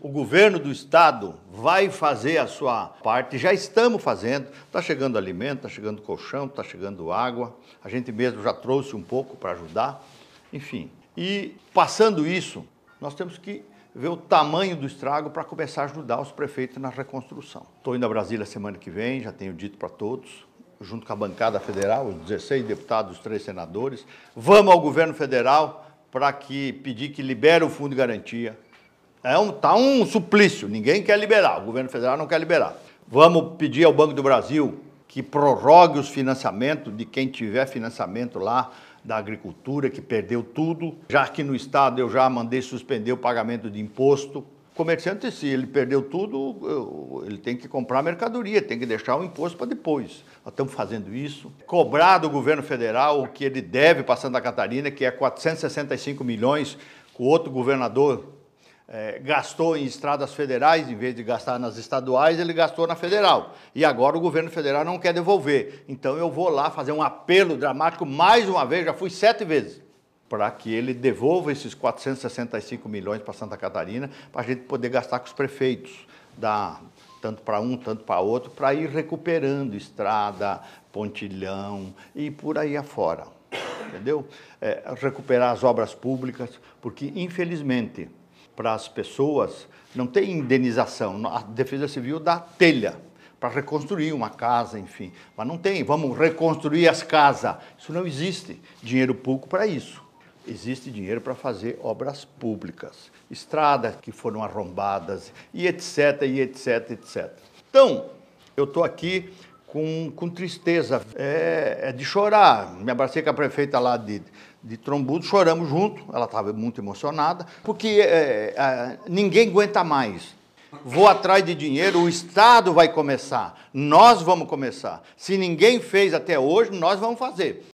o governo do estado vai fazer a sua parte, já estamos fazendo, está chegando alimento, está chegando colchão, está chegando água, a gente mesmo já trouxe um pouco para ajudar, enfim. E passando isso, nós temos que ver o tamanho do estrago para começar a ajudar os prefeitos na reconstrução. Estou indo a Brasília semana que vem, já tenho dito para todos, junto com a bancada federal, os 16 deputados, os 3 senadores, vamos ao governo federal para pedir que libere o fundo de garantia. Tá um suplício, ninguém quer liberar, o governo federal não quer liberar. Vamos pedir ao Banco do Brasil que prorrogue os financiamentos de quem tiver financiamento lá da agricultura, que perdeu tudo. Já aqui no estado eu já mandei suspender o pagamento de imposto. O comerciante, se ele perdeu tudo, ele tem que comprar mercadoria, tem que deixar o imposto para depois. Nós estamos fazendo isso. Cobrar do governo federal o que ele deve para Santa Catarina, que é 465 milhões, que o outro governador gastou em estradas federais, em vez de gastar nas estaduais, ele gastou na federal. E agora o governo federal não quer devolver. Então eu vou lá fazer um apelo dramático, mais uma vez, já fui 7 vezes, para que ele devolva esses 465 milhões para Santa Catarina, para a gente poder gastar com os prefeitos, tanto para um, tanto para outro, para ir recuperando estrada, pontilhão e por aí afora, entendeu? Recuperar as obras públicas, porque, infelizmente, para as pessoas não tem indenização. A Defesa Civil dá telha para reconstruir uma casa, enfim, mas não tem, vamos reconstruir as casas. Isso não existe dinheiro público para isso. Existe dinheiro para fazer obras públicas, estradas que foram arrombadas, e etc, e etc, etc. Então, eu estou aqui com tristeza, é de chorar. Me abracei com a prefeita lá de Trombudo, choramos junto, ela estava muito emocionada, porque ninguém aguenta mais. Vou atrás de dinheiro, o Estado vai começar, nós vamos começar. Se ninguém fez até hoje, nós vamos fazer.